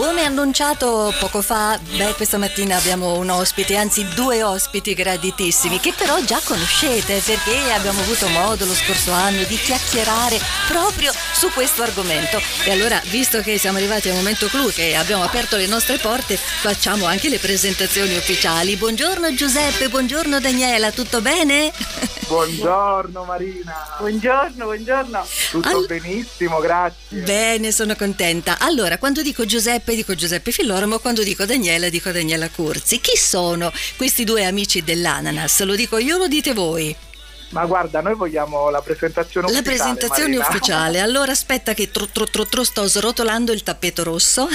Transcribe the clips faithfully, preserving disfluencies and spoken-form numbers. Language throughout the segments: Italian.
Come annunciato poco fa, beh, questa mattina abbiamo un ospite, anzi due ospiti graditissimi che però già conoscete, perché abbiamo avuto modo lo scorso anno di chiacchierare proprio su questo argomento. E allora, visto che siamo arrivati al momento clou, che abbiamo aperto le nostre porte, facciamo anche le presentazioni ufficiali. Buongiorno Giuseppe, buongiorno Daniela, tutto bene? Buongiorno Marina. Buongiorno, buongiorno. Tutto All... benissimo, grazie. Bene, sono contenta. Allora, quando dico Giuseppe, dico Giuseppe Filloramo, quando dico Daniela, dico Daniela Curzi. Chi sono questi due amici dell'Ananas? Lo dico io, lo dite voi? Ma guarda, noi vogliamo la presentazione la ufficiale. La presentazione Marina. ufficiale. Allora aspetta che tru, tru, tru, tru, sto srotolando il tappeto rosso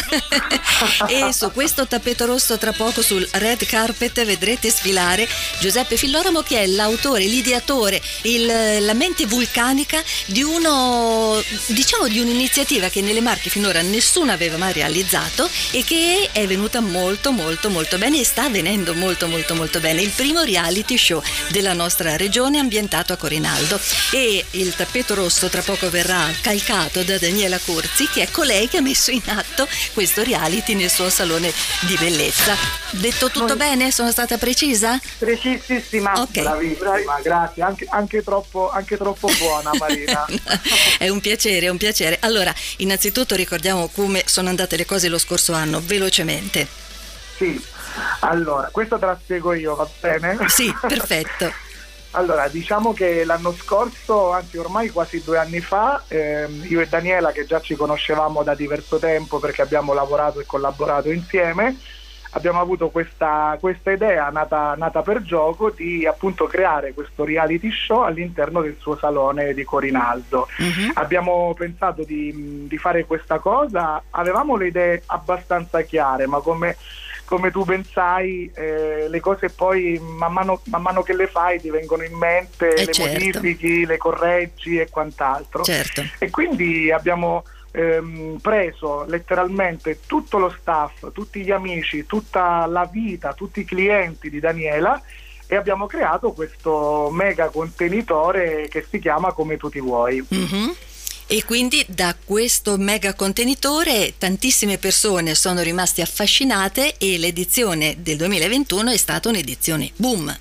e su questo tappeto rosso tra poco sul red carpet vedrete sfilare Giuseppe Filloramo, che è l'autore, l'ideatore, il, la mente vulcanica di uno, diciamo, di un'iniziativa che nelle Marche finora nessuno aveva mai realizzato e che è venuta molto molto molto bene e sta venendo molto molto molto bene. Il primo reality show della nostra regione ambientale a Corinaldo, e il tappeto rosso tra poco verrà calcato da Daniela Curzi, che è colei che ha messo in atto questo reality nel suo salone di bellezza. Detto tutto bene? Sono stata precisa? Precisissima. Ok. Bravissima, grazie, anche, anche, troppo, anche troppo buona Marina. È un piacere, è un piacere. Allora, innanzitutto ricordiamo come sono andate le cose lo scorso anno, velocemente. Sì, allora, questo te la spiego io, va bene? Sì, perfetto. Allora, diciamo che l'anno scorso, anzi ormai quasi due anni fa, ehm, io e Daniela, che già ci conoscevamo da diverso tempo perché abbiamo lavorato e collaborato insieme, abbiamo avuto questa, questa idea nata, nata per gioco di appunto creare questo reality show all'interno del suo salone di Corinaldo. Uh-huh. Abbiamo pensato di, di fare questa cosa, avevamo le idee abbastanza chiare, ma come... come tu pensai, eh, le cose poi man mano, man mano che le fai ti vengono in mente, eh le certo. modifichi, le correggi e quant'altro. Certo. E quindi abbiamo ehm, preso letteralmente tutto lo staff, tutti gli amici, tutta la vita, tutti i clienti di Daniela, e abbiamo creato questo mega contenitore che si chiama Come tu ti vuoi. Mm-hmm. E quindi da questo mega contenitore tantissime persone sono rimaste affascinate e l'edizione del duemilaventuno è stata un'edizione boom.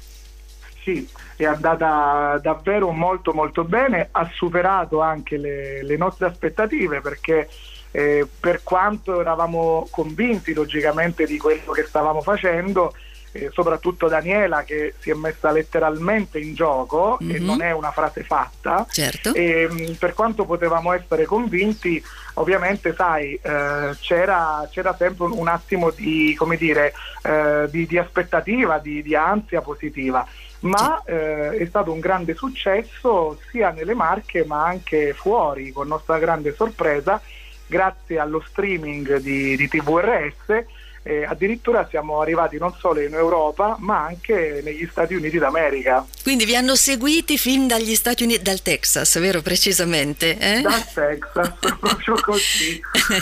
Sì, è andata davvero molto molto bene, ha superato anche le, le nostre aspettative, perché eh, per quanto eravamo convinti logicamente di quello che stavamo facendo, Eh, soprattutto Daniela, che si è messa letteralmente in gioco, mm-hmm. e non è una frase fatta, certo. E, per quanto potevamo essere convinti, ovviamente sai, eh, c'era, c'era sempre un, un attimo di, come dire, eh, di, di aspettativa, di, di ansia positiva, ma eh, è stato un grande successo sia nelle Marche ma anche fuori, con nostra grande sorpresa, grazie allo streaming di, di T V R S. Eh, addirittura siamo arrivati non solo in Europa ma anche negli Stati Uniti d'America. Quindi vi hanno seguiti fin dagli Stati Uniti, dal Texas, vero, precisamente? Eh? Dal Texas, proprio così.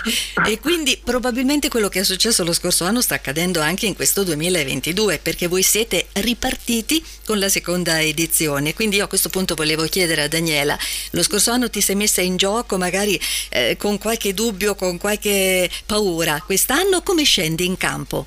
E quindi probabilmente quello che è successo lo scorso anno sta accadendo anche in questo duemilaventidue, perché voi siete ripartiti con la seconda edizione. Quindi io a questo punto volevo chiedere a Daniela, lo scorso anno ti sei messa in gioco magari eh, con qualche dubbio, con qualche paura, quest'anno come scendi in campo?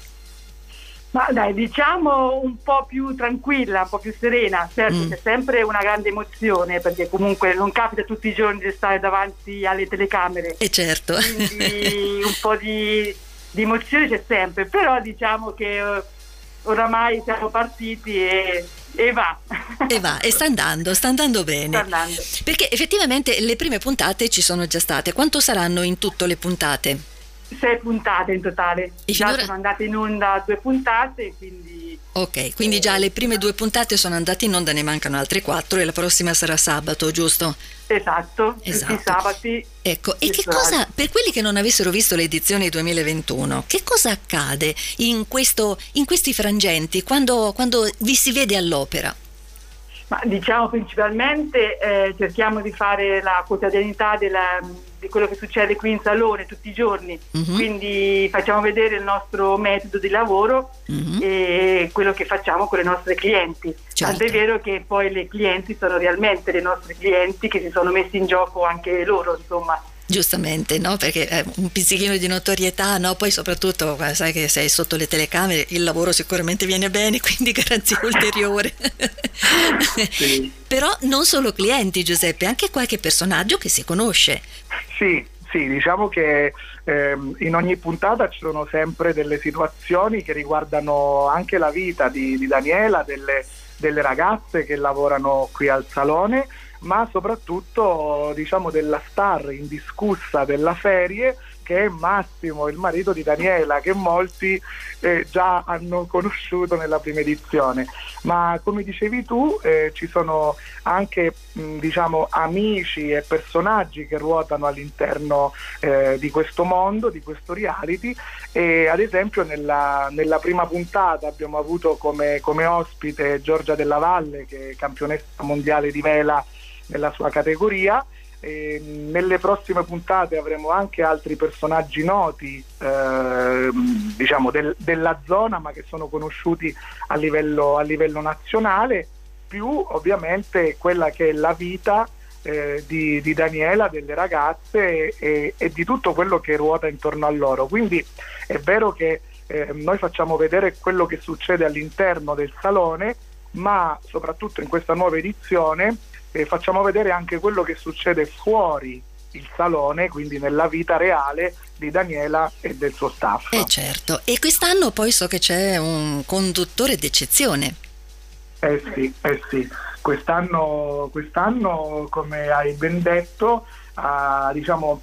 Ma dai, diciamo un po' più tranquilla, un po' più serena. Certo, mm. c'è sempre una grande emozione, perché comunque non capita tutti i giorni di stare davanti alle telecamere. E certo. Quindi un po' di, di emozione c'è sempre, però diciamo che uh, oramai siamo partiti e, e va. E va, e sta andando, sta andando bene. Sta andando. Perché effettivamente le prime puntate ci sono già state. Quanto saranno in tutto le puntate? Sei puntate in totale. E già finora... sono andate in onda due puntate, quindi ok, quindi già le prime due puntate sono andate in onda, ne mancano altre quattro e la prossima sarà sabato, giusto? Esatto, esatto. Tutti i sabati. Ecco, e che cosa, per quelli che non avessero visto l'edizione duemilaventuno, che cosa accade in questo, in questi frangenti quando, quando vi si vede all'opera? Ma diciamo principalmente eh, cerchiamo di fare la quotidianità della, di quello che succede qui in salone tutti i giorni, uh-huh. quindi facciamo vedere il nostro metodo di lavoro, uh-huh. e quello che facciamo con le nostre clienti. Certo. Tant'è vero che poi le clienti sono realmente le nostre clienti, che si sono messi in gioco anche loro, insomma, Giustamente, no? Perché eh, un pizzichino di notorietà, no? Poi soprattutto sai che sei sotto le telecamere, il lavoro sicuramente viene bene, quindi garanzia ulteriore. Sì. Però non solo clienti, Giuseppe, anche qualche personaggio che si conosce. Sì, sì, diciamo che ehm, in ogni puntata ci sono sempre delle situazioni che riguardano anche la vita di, di Daniela, delle, delle ragazze che lavorano qui al salone, ma soprattutto diciamo della star indiscussa della serie, che è Massimo, il marito di Daniela, che molti eh, già hanno conosciuto nella prima edizione. Ma come dicevi tu, eh, ci sono anche mh, diciamo amici e personaggi che ruotano all'interno eh, di questo mondo, di questo reality, e ad esempio nella, nella prima puntata abbiamo avuto come, come ospite Giorgia Della Valle, che è campionessa mondiale di vela nella sua categoria. E nelle prossime puntate avremo anche altri personaggi noti eh, diciamo del, della zona, ma che sono conosciuti a livello, a livello nazionale, più ovviamente quella che è la vita eh, di, di Daniela, delle ragazze e, e di tutto quello che ruota intorno a loro. Quindi è vero che eh, noi facciamo vedere quello che succede all'interno del salone, ma soprattutto in questa nuova edizione e facciamo vedere anche quello che succede fuori il salone, quindi nella vita reale di Daniela e del suo staff. Eh certo, e quest'anno poi so che c'è un conduttore d'eccezione. Eh sì, eh sì. Quest'anno, quest'anno come hai ben detto, uh, diciamo,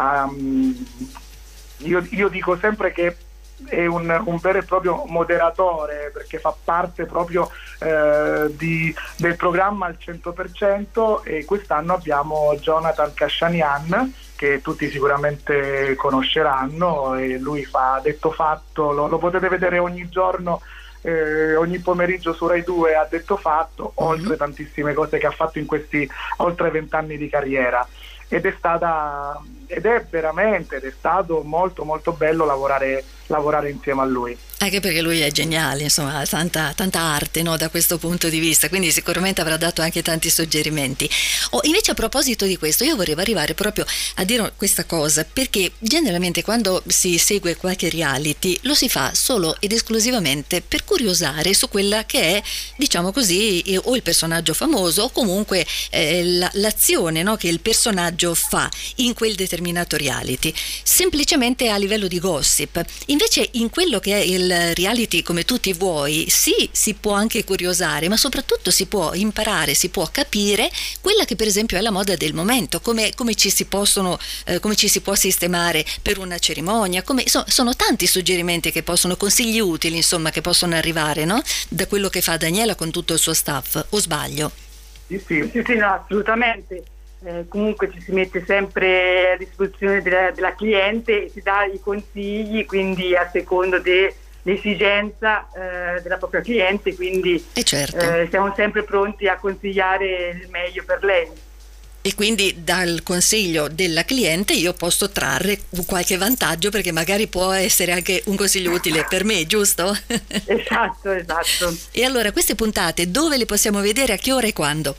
um, io, io dico sempre che è un, un vero e proprio moderatore, perché fa parte proprio eh, di, del programma al cento per cento, e quest'anno abbiamo Jonathan Kashanian, che tutti sicuramente conosceranno, e lui fa Detto Fatto, lo, lo potete vedere ogni giorno, eh, ogni pomeriggio su Rai due a Detto Fatto, mm-hmm. oltre tantissime cose che ha fatto in questi oltre vent'anni di carriera. Ed è stata ed è veramente ed è stato molto molto bello lavorare lavorare insieme a lui. Anche perché lui è geniale, insomma, ha tanta, tanta arte, no, da questo punto di vista, quindi sicuramente avrà dato anche tanti suggerimenti. Oh, invece a proposito di questo, io vorrei arrivare proprio a dire questa cosa, perché generalmente quando si segue qualche reality lo si fa solo ed esclusivamente per curiosare su quella che è, diciamo così, o il personaggio famoso o comunque eh, la, l'azione, no, che il personaggio fa in quel determinato reality, semplicemente a livello di gossip. Invece in quello che è il reality come tu ti vuoi, sì, si può anche curiosare, ma soprattutto si può imparare, si può capire quella che per esempio è la moda del momento, come, come ci si possono eh, come ci si può sistemare per una cerimonia, come, so, sono tanti suggerimenti che possono, consigli utili insomma, che possono arrivare, no? Da quello che fa Daniela con tutto il suo staff, o sbaglio? Sì, sì, sì, sì, no, assolutamente. Eh, comunque ci si mette sempre a disposizione della, della cliente e si dà i consigli, quindi a secondo dell'esigenza eh, della propria cliente, quindi e certo. eh, siamo sempre pronti a consigliare il meglio per lei. E quindi dal consiglio della cliente io posso trarre qualche vantaggio, perché magari può essere anche un consiglio utile per me, giusto? Esatto, esatto. E allora queste puntate dove le possiamo vedere, a che ora e quando?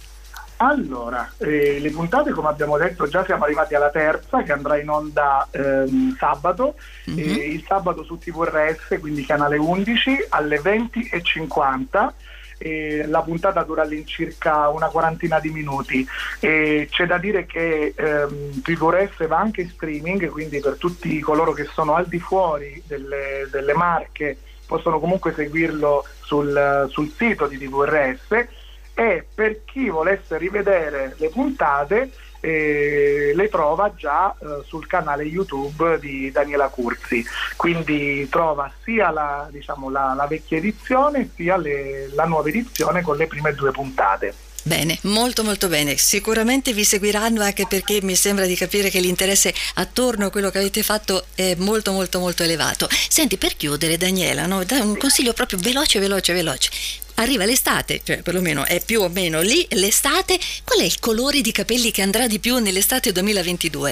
Allora, eh, le puntate, come abbiamo detto, già siamo arrivati alla terza, che andrà in onda ehm, sabato, mm-hmm. eh, il sabato su T V R S, quindi canale undici, alle venti e cinquanta. E la puntata dura all'incirca una quarantina di minuti, e c'è da dire che ehm, T V R S va anche in streaming, quindi per tutti coloro che sono al di fuori delle, delle Marche possono comunque seguirlo sul, sul sito di T V R S. E per chi volesse rivedere le puntate eh, le trova già eh, sul canale YouTube di Daniela Curzi, quindi trova sia la, diciamo, la, la vecchia edizione sia le, la nuova edizione con le prime due puntate. Bene, molto molto bene, sicuramente vi seguiranno, anche perché mi sembra di capire che l'interesse attorno a quello che avete fatto è molto molto molto elevato. Senti, per chiudere Daniela, no, dai un consiglio proprio veloce veloce veloce. Arriva l'estate, cioè perlomeno è più o meno lì l'estate, qual è il colore di capelli che andrà di più nell'estate duemilaventidue?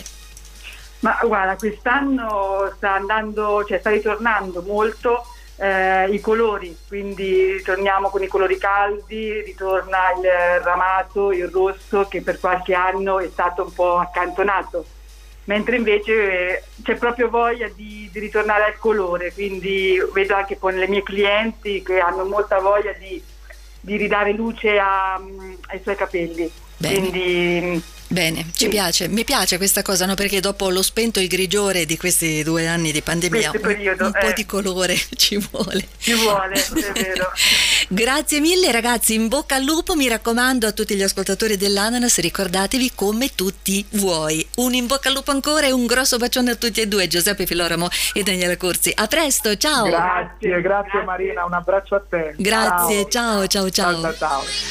Ma guarda, quest'anno sta andando, cioè sta ritornando molto eh, i colori, quindi ritorniamo con i colori caldi, ritorna il ramato, il rosso, che per qualche anno è stato un po' accantonato, mentre invece eh, c'è proprio voglia di, di ritornare al colore, quindi vedo anche con le mie clienti che hanno molta voglia di, di ridare luce a, ai suoi capelli. Bene. Quindi Bene, ci sì. piace, mi piace questa cosa, no? Perché dopo lo spento il grigiore di questi due anni di pandemia, Questo periodo, un, un po' eh. di colore ci vuole. Ci vuole, è vero. Grazie mille ragazzi, in bocca al lupo, mi raccomando a tutti gli ascoltatori dell'Ananas, ricordatevi come tutti vuoi. Un in bocca al lupo ancora e un grosso bacione a tutti e due, Giuseppe Filoramo e Daniela Corsi. A presto, ciao! Grazie, grazie, grazie Marina, un abbraccio a te. Grazie, ciao, ciao, ciao. Ciao, ciao, ciao.